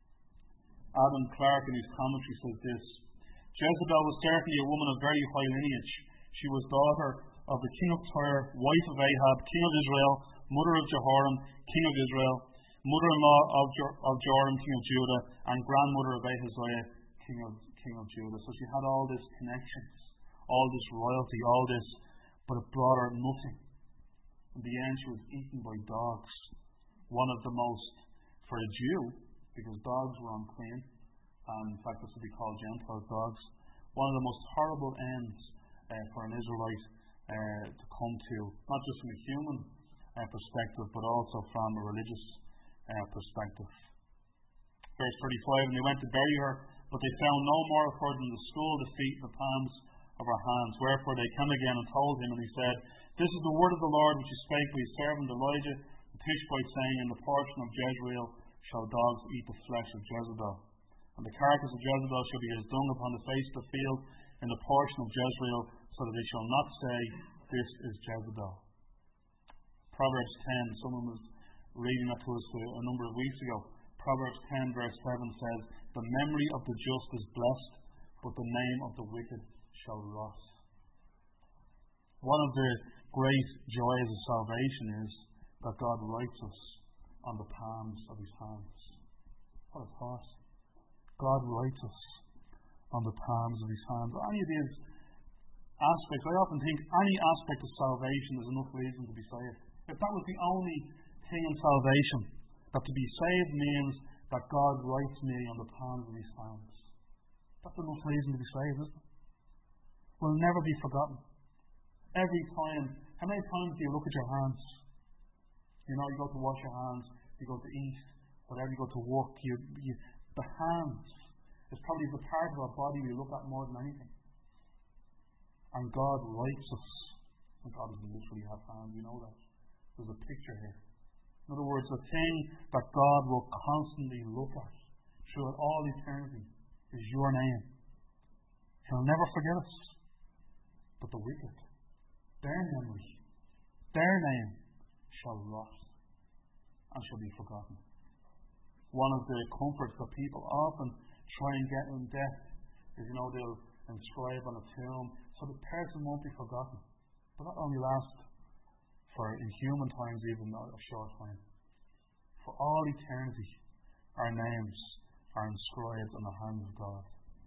Adam Clark in his commentary says this, Jezebel was certainly a woman of very high lineage. She was daughter of the king of Tyre, wife of Ahab, king of Israel, mother of Jehoram, king of Israel, mother-in-law of, jo- of Joram, king of Judah, and grandmother of Ahaziah, king of, king of Judah. So she had all this connections, all this royalty, all this, but it brought her nothing. In the end, she was eaten by dogs. One of the most, for a Jew, because dogs were unclean, and in fact this would be called Gentile dogs, one of the most horrible ends uh, for an Israelite uh, to come to, not just from a human uh, perspective, but also from a religious uh, perspective. Verse thirty-five, and they went to bury her, but they found no more of her than the skull, the feet, and the palms of her hands. Wherefore they came again and told him, and he said, This is the word of the Lord which he spake by his servant Elijah the Tishbite, saying, In the portion of Jezreel shall dogs eat the flesh of Jezebel, and the carcass of Jezebel shall be as dung upon the face of the field in the portion of Jezreel, so that they shall not say, This is Jezebel. Proverbs ten, someone was reading that to us a number of weeks ago. Proverbs ten verse seven says, The memory of the just is blessed, but the name of the wicked shall rot. One of the great joys of salvation is that God writes us on the palms of his hands. What a thought. God writes us on the palms of his hands. Any of these aspects, I often think any aspect of salvation is enough reason to be saved. If that was the only thing in salvation, that to be saved means that God writes me on the palms of his hands, that's enough reason to be saved, isn't it? Will never be forgotten. Every time, how many times do you look at your hands? You know, you go to wash your hands, you go to eat, whatever, you go to work, you, you, the hands is probably the part of our body we look at more than anything. And God writes us. And God doesn't literally have hands, we know that. There's a picture here. In other words, the thing that God will constantly look at throughout all eternity is your name. He'll never forget us. But the wicked, their memory, their name shall rot and shall be forgotten. One of the comforts that people often try and get in death is, you know, they'll inscribe on a tomb so the person won't be forgotten. But that only lasts for, in human times, even a short time. For all eternity, our names are inscribed on the hand of God.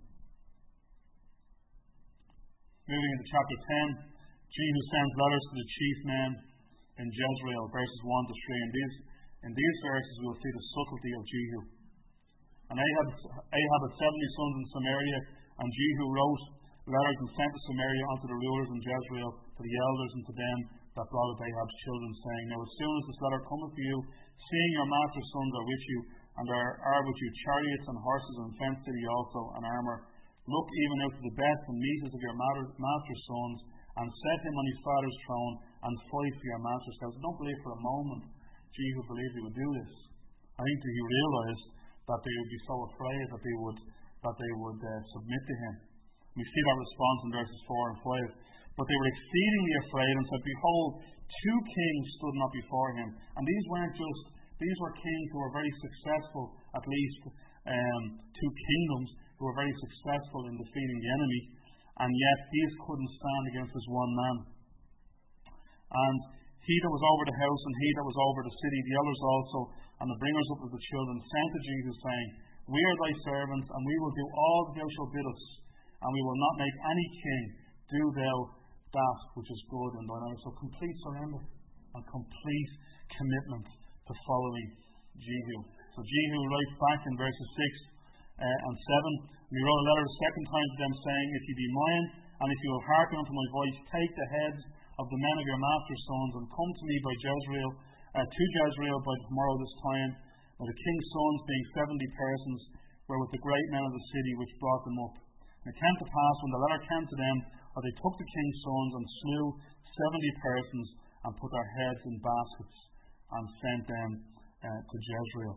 Moving into chapter ten, Jesus sends letters to the chief men in Jezreel, verses one to three. In these, in these verses, we'll see the subtlety of Jehu. And Ahab, Ahab had seventy sons in Samaria, and Jehu wrote letters and sent to Samaria unto the rulers in Jezreel, to the elders and to them that brought up Ahab's children, saying, Now as soon as this letter cometh to you, seeing your master's sons are with you, and are, are with you chariots and horses and fenced city also, and armour, look even out to the best and meanest of your master's sons, and set him on his father's throne, and fight for your master's house. I don't believe for a moment Jehu believed he would do this. I think that he realised that they would be so afraid that they would that they would uh, submit to him. We see that response in verses four and five. But they were exceedingly afraid and said, Behold, two kings stood not before him. And these weren't just, these were kings who were very successful, at least um, two kingdoms, who were very successful in defeating the enemy. And yet these couldn't stand against this one man. And he that was over the house and he that was over the city, the elders also, and the bringers up of the children, sent to Jesus, saying, We are thy servants, and we will do all that thou shalt bid us, and we will not make any king. Do thou that which is good in thine eyes. So complete surrender and complete commitment to following Jehu. So Jehu writes back in verses six uh, and seven, and he wrote a letter a second time to them, saying, If ye be mine, and if ye will hearken unto my voice, take the heads of the men of your master's sons, and come to me by Jezreel, uh, to Jezreel by tomorrow this time. Now the king's sons, being seventy persons, were with the great men of the city which brought them up. And it came to pass, when the letter came to them, that they took the king's sons and slew seventy persons, and put their heads in baskets, and sent them uh, to Jezreel.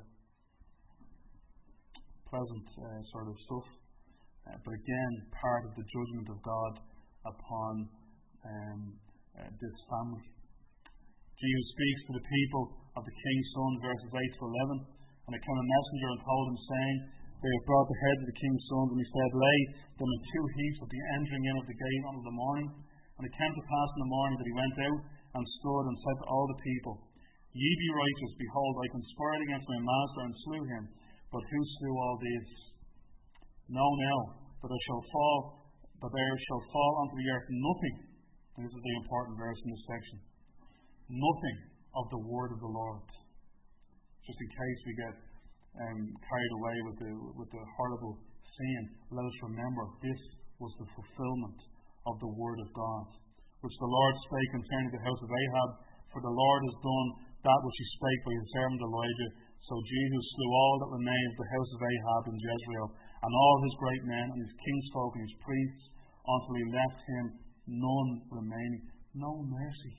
Pleasant uh, sort of stuff, uh, but again, part of the judgment of God upon um, uh, this family. Jesus speaks to the people of the king's sons, verses eight to eleven. And there came a messenger and told him, saying, They have brought the heads of the king's sons, and he said, Lay them in two heaps at the entering in of the gate unto the morning. And it came to pass in the morning that he went out and stood and said to all the people, Ye be righteous, behold, I conspired against my master and slew him. But who slew all these? Know now that there shall fall, that there shall fall unto the earth nothing. And this is the important verse in this section. Nothing of the word of the Lord. Just in case we get um, carried away with the with the horrible sin, let us remember this was the fulfillment of the word of God, which the Lord spake concerning the house of Ahab, for the Lord has done that which he spake by his servant Elijah. So Jehu slew all that remained of the house of Ahab in Jezreel, and all his great men, and his kingsfolk, and his priests, until he left him none remaining. No mercy.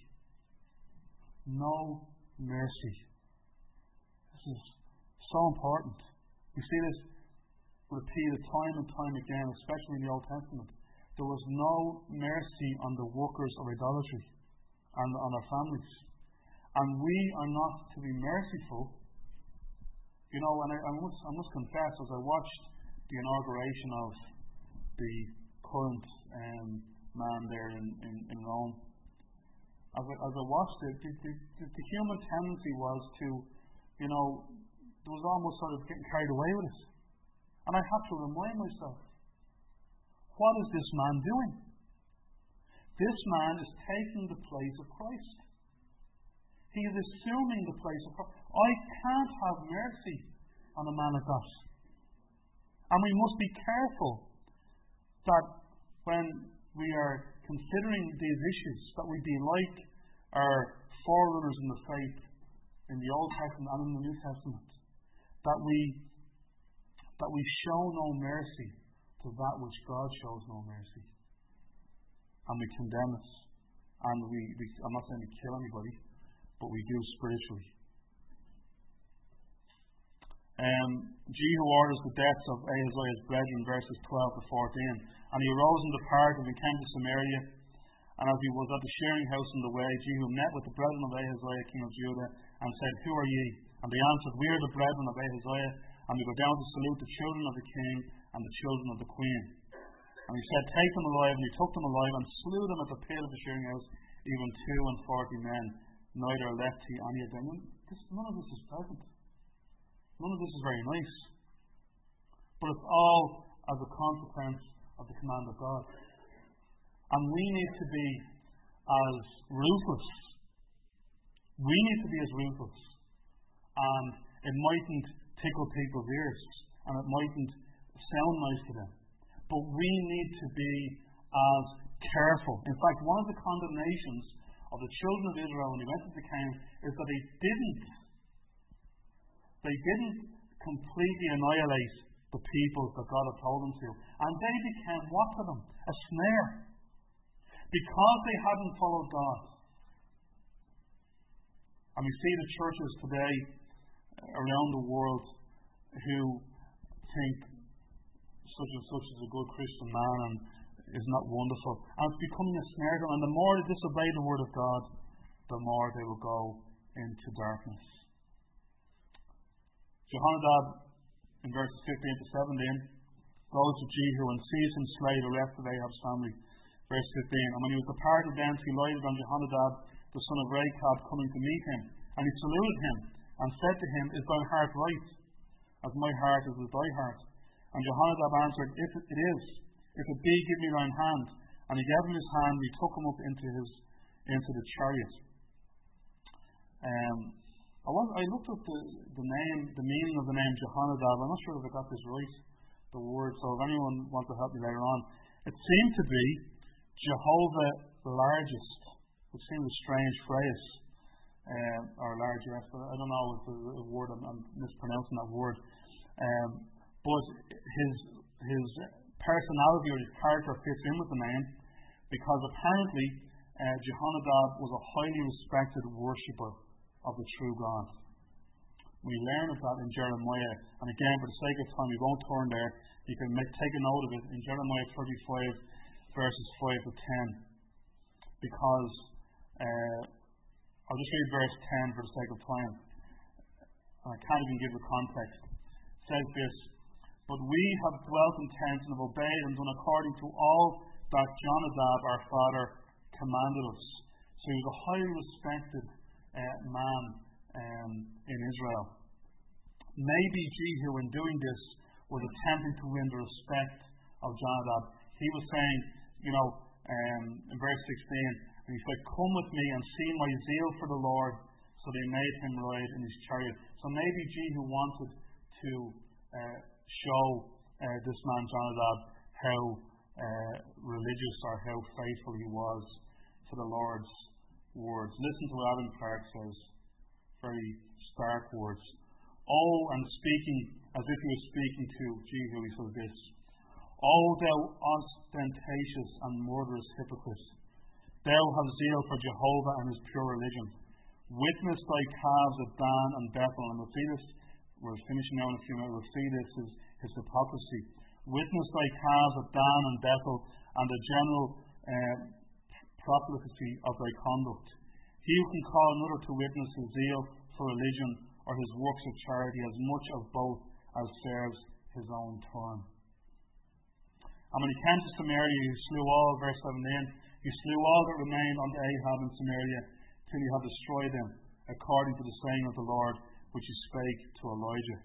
No mercy. This is so important. We see this repeated time and time again, especially in the Old Testament. There was no mercy on the workers of idolatry and on their families. And we are not to be merciful. You know, and I, I, must, I must confess, as I watched the inauguration of the current um, man there in, in, in Rome, as I, as I watched it, the, the, the, the human tendency was to, you know, there was almost sort of getting carried away with it. And I had to remind myself, what is this man doing? This man is taking the place of Christ. He is assuming the place of Christ. I can't have mercy on a man like that. And we must be careful that when we are considering these issues, that we be like our forerunners in the faith in the Old Testament and in the New Testament, that we that we show no mercy to that which God shows no mercy, and we condemn it, and we, we I'm not saying we kill anybody, but we do spiritually. Um, Jehu orders the deaths of Ahaziah's brethren, verses twelve to fourteen. And he arose and departed and came to Samaria. And as he was at the shearing house on the way, Jehu met with the brethren of Ahaziah, king of Judah, and said, Who are ye? And they answered, We are the brethren of Ahaziah, and we go down to salute the children of the king and the children of the queen. And he said, Take them alive. And he took them alive and slew them at the pit of the shearing house, even two and forty men. Neither left he any of them. This, none of this is pleasant. None of this is very nice. But it's all as a consequence of the command of God. And we need to be as ruthless. We need to be as ruthless. And it mightn't tickle people's ears, and it mightn't sound nice to them. But we need to be as careful. In fact, one of the condemnations of the children of Israel when they went into Canaan is that they didn't they didn't completely annihilate the people that God had told them to. And they became what to them? A snare. Because they hadn't followed God. And we see the churches today around the world who think such and such is a good Christian man and is not wonderful. And it's becoming a snare to them. And the more they disobey the word of God, the more they will go into darkness. Jehonadab, in verses fifteen to seventeen, goes to Jehu and sees him slay the rest of Ahab's family. Verse fifteen, And when he was departed thence, he lighted on Jehonadab, the son of Rechab, coming to meet him. And he saluted him, and said to him, Is thine heart right, as my heart is with thy heart? And Jehonadab answered, If it is, if it be, give me thine hand. And he gave him his hand, and he took him up into his into the chariot. Um, I, was, I looked up the, the name, the meaning of the name Jehonadab. I'm not sure if I got this right, the word. So if anyone wants to help me later on, it seemed to be Jehovah largest, which seems a strange phrase, um, or largest. I don't know if the a word I'm, I'm mispronouncing that word. Um, but his his personality or his character fits in with the name, because apparently uh, Jehonadab was a highly respected worshipper of the true God. We learn of that in Jeremiah, and again, for the sake of time, we won't turn there. You can make, take a note of it in Jeremiah thirty-five, verses five to ten, because uh, I'll just read verse ten for the sake of time. I can't even give the context. It says this, But we have dwelt in tents and have obeyed and done according to all that Jonadab our father commanded us. So he was a highly respected uh, man um, in Israel. Maybe Jehu, in doing this, was attempting to win the respect of Jonadab. He was saying, you know, um, in verse sixteen, and he said, Come with me and see my zeal for the Lord. So they made him ride in his chariot. So maybe Jehu wanted to uh, show uh, this man Jonadab how uh, religious or how faithful he was to the Lord's words. Listen to what Alan Clark says, very stark words. Oh, and speaking as if he was speaking to Jehu, he says this: O thou ostentatious and murderous hypocrite, thou have zeal for Jehovah and his pure religion. Witness thy calves of Dan and Bethel, and we'll see this, we're finishing now in a few minutes, we'll see this is his hypocrisy. Witness thy calves of Dan and Bethel, and the general uh, profligacy of thy conduct. He who can call another to witness his zeal for religion or his works of charity has much of both as serves his own turn. And when he came to Samaria, he slew all, verse seventeen, he slew all that remained unto Ahab in Samaria, till he had destroyed them, according to the saying of the Lord, which he spake to Elijah.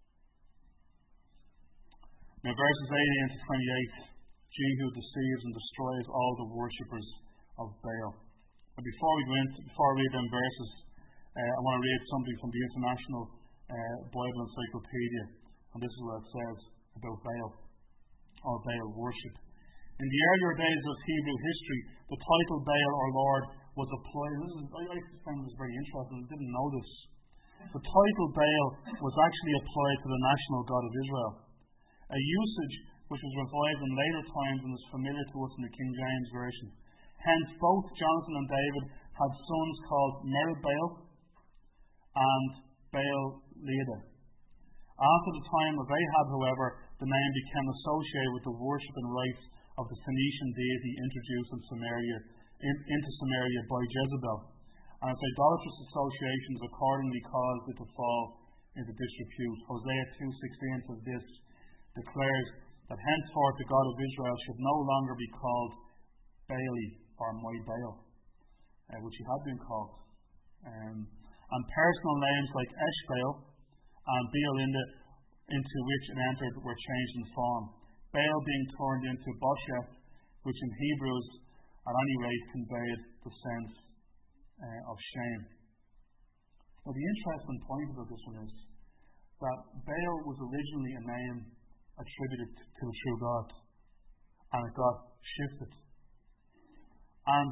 Now verses eighteen to twenty-eight, Jehu deceives and destroys all the worshippers of Baal. But before we go into, before I read them verses, uh, I want to read something from the International uh, Bible Encyclopedia, and this is what it says about Baal, or Baal worship. In the earlier days of Hebrew history, the title Baal or Lord was applied. This is, I, I found this very interesting. I didn't know this. The title Baal was actually applied to the national God of Israel, a usage which was revived in later times and is familiar to us in the King James Version. Hence, both Jonathan and David had sons called Merib-Baal and Baal-Leda. After the time of Ahab, however, the name became associated with the worship and rites of the Phoenician deity introduced in Samaria, in, into Samaria by Jezebel, and its idolatrous associations accordingly caused it to fall into disrepute. Hosea two sixteen says this, declares that henceforth the God of Israel should no longer be called Baali or my Baal, uh, which he had been called. Um, and personal names like Eshbaal and Baal-Inda, into which it entered, were changed in form. Baal being turned into Bosheth, which in Hebrews at any rate conveyed the sense uh, of shame. Now the interesting point about this one is that Baal was originally a name attributed to the true God, and it got shifted. And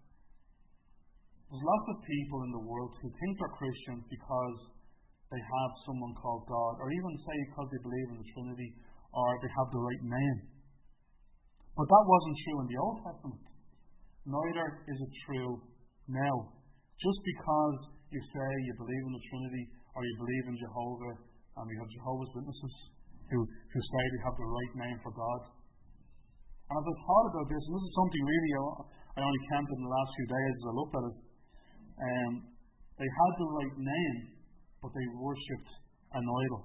there's lots of people in the world who think they're Christians because they have someone called God, or even say because they believe in the Trinity, or they have the right name. But that wasn't true in the Old Testament. Neither is it true now. Just because you say you believe in the Trinity, or you believe in Jehovah, and we have Jehovah's Witnesses who, who say they have the right name for God. And as I thought about this, and this is something really I only counted in the last few days as I looked at it, um, they had the right name, but they worshipped an idol.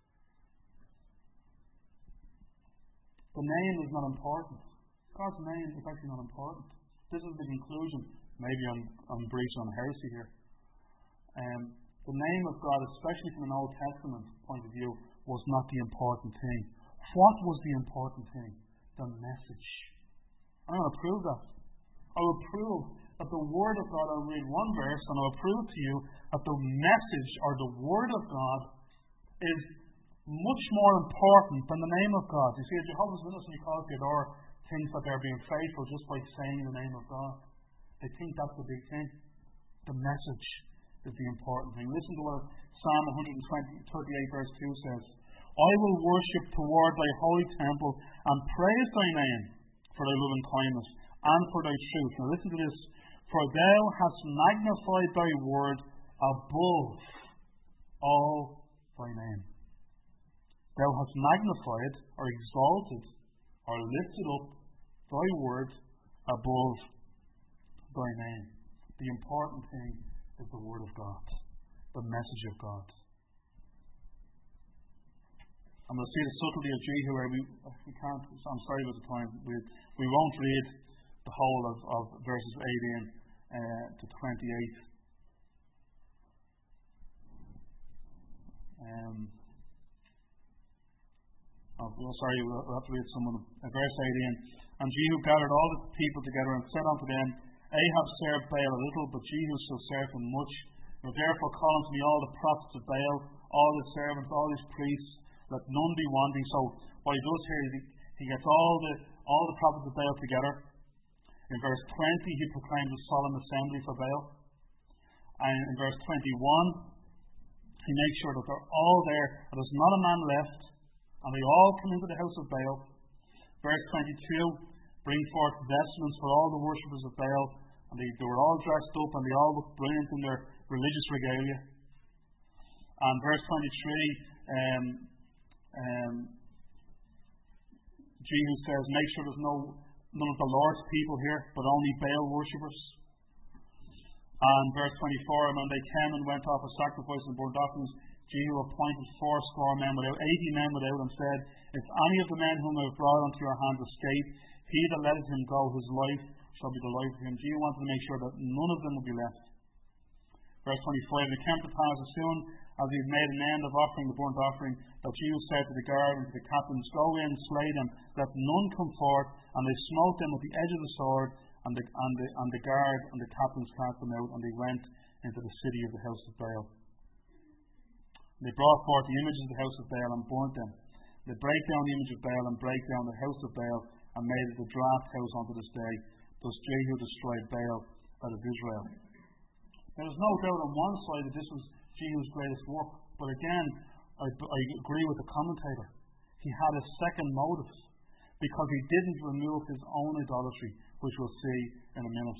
The name is not important. God's name is actually not important. This is the conclusion. Maybe I'm, I'm breaching on heresy here. Um, the name of God, especially from an Old Testament point of view, was not the important thing. What was the important thing? The message. I'm going to prove that. I will prove that the Word of God, I'll read one verse and I'll prove to you that the message or the Word of God is much more important than the name of God. You see, a Jehovah's Witness, when he calls the door, thinks that they're being faithful just by saying the name of God. They think that's the big thing. The message is the important thing. Listen to what Psalm one thirty-eight verse two says. I will worship toward thy holy temple and praise thy name for thy loving kindness and for thy truth. Now listen to this. For thou hast magnified thy word above all thy name. Thou hast magnified or exalted or lifted up thy word above thy name. The important thing is the word of God, the message of God. And we'll see the subtlety of Jehu where we, we can't, I'm sorry about the time, we, we won't read the whole of, of verses eighteen uh, to twenty-eight. Um, oh, sorry, we'll have to read some of them. Uh, verse eighteen. And Jehu gathered all the people together and said unto them, Ahab served Baal a little, but Jehu shall serve him much. Now therefore call unto me all the prophets of Baal, all his servants, all his priests, let none be wanting. So what he does here is he, he gets all the all the prophets of Baal together. In verse twenty, he proclaims a solemn assembly for Baal. And in verse twenty-one, he makes sure that they're all there, and there's not a man left, and they all come into the house of Baal. Verse twenty-two, bring forth vestments for all the worshippers of Baal, and they, they were all dressed up, and they all looked brilliant in their religious regalia. And verse twenty-three, um, um, Jesus says, make sure there's no none of the Lord's people here, but only Baal worshippers. And verse twenty-four, and when they came and went off a sacrifice and burnt offerings, Jehu appointed fourscore men without, eighty men without, and said, if any of the men whom I have brought unto your hand escape, he that letteth him go, his life shall be the life of him. Jehu wanted to make sure that none of them would be left. Verse twenty-five, it came to pass as soon as he had made an end of offering the burnt offering, that Jehu said to the guard and to the captains, go in, slay them, let none come forth. And they smote them with the edge of the sword, and the, and the, and the guard and the captains cast them out, and they went into the city of the house of Baal. They brought forth the images of the house of Baal and burnt them. They break down the image of Baal and break down the house of Baal, and made it a draught house unto this day. Thus Jehu destroyed Baal out of Israel. There is no doubt on one side that this was Jehu's greatest work, but again, I, I agree with the commentator. He had a second motive, because he didn't remove his own idolatry, which we'll see in a minute.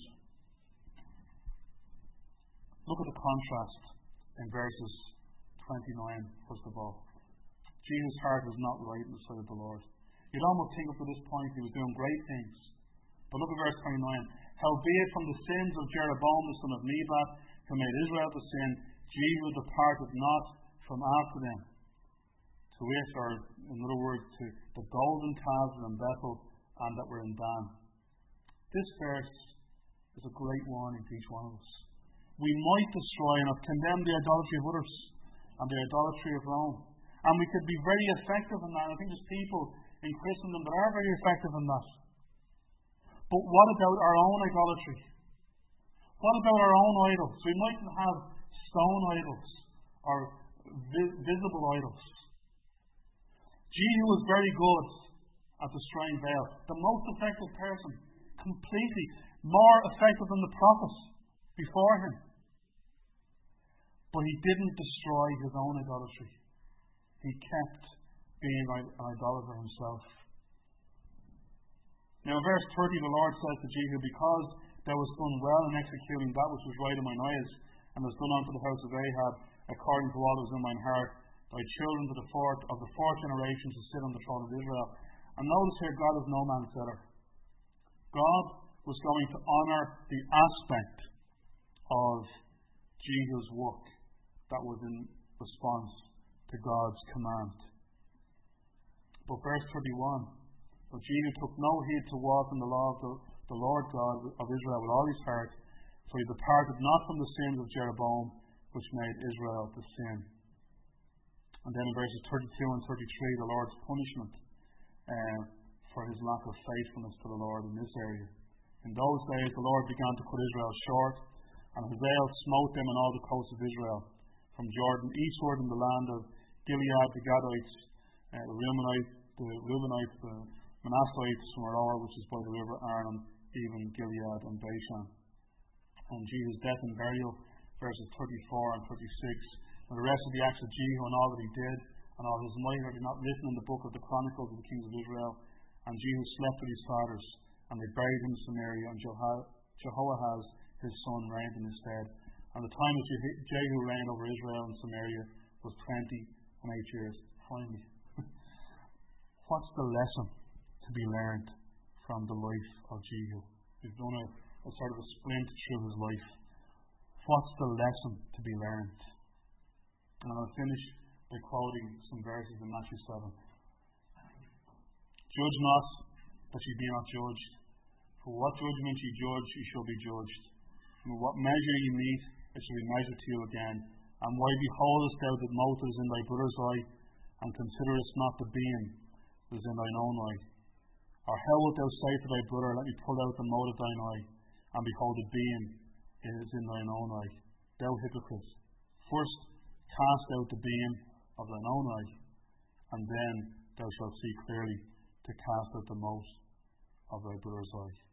Look at the contrast in verses twenty-nine, first of all. Jehu's heart was not right in the sight of the Lord. You'd almost think up to this point he was doing great things. But look at verse twenty-nine. Howbeit from the sins of Jeroboam the son of Nebat, who made Israel to sin, Jehu departed not from after them. To wit, or in other words, to the golden calves in Bethel and that were in Dan. This verse is a great warning to each one of us. We might destroy and have condemned the idolatry of others and the idolatry of Rome. And we could be very effective in that. I think there's people in Christendom that are very effective in that. But what about our own idolatry? What about our own idols? We mightn't have stone idols or vi- visible idols. Jehu was very good at destroying Baal. The most effective person, completely more effective than the prophets before him. But he didn't destroy his own idolatry. He kept being an idolater himself. Now in verse thirty the Lord says to Jehu, because thou hast done well in executing that which was right in mine eyes, and hast done unto the house of Ahab according to all that was in mine heart, thy children to the fourth of the fourth generation to sit on the throne of Israel. And notice here, God is no man's debtor. God was going to honour the aspect of Jesus' work that was in response to God's command. But verse thirty-one, but Jehu took no heed to walk in the law of the, the Lord God of Israel with all his heart, so he departed not from the sins of Jeroboam, which made Israel to sin. And then in verses thirty-two and thirty-three, the Lord's punishment uh, for his lack of faithfulness to the Lord in this area. In those days, the Lord began to cut Israel short, and Hazael smote them in all the coasts of Israel, from Jordan eastward in the land of Gilead, the Gadites, uh, the Reubenites, the Reubenites, the Manassites from Aroer, which is by the river Arnon, even Gilead and Bashan. And Jehu's death and burial, verses thirty-four and thirty-six. And the rest of the acts of Jehu and all that he did, and all his might, are not written in the book of the Chronicles of the Kings of Israel. And Jehu slept with his fathers, and they buried him in Samaria, and Jeho- Jehoahaz his son reigned in his stead. And the time that Jehu reigned over Israel and Samaria was twenty and eight years. Finally, what's the lesson to be learned from the life of Jehu? We've done a, a sort of a splint through his life. What's the lesson to be learned? And I'll finish by quoting some verses in Matthew seven. Judge not, that ye be not judged. For what judgment ye judge, ye shall be judged. And with what measure ye meet, it shall be measured to you again. And why beholdest thou the mote that is in thy brother's eye, and considerest not the beam that is in thine own eye? Or how wilt thou say to thy brother, let me pull out the mote of thine eye, and behold the beam is in thine own eye? Thou hypocrite, first cast out the beam of thine own eye, and then thou shalt see clearly to cast out the mote of thy brother's life.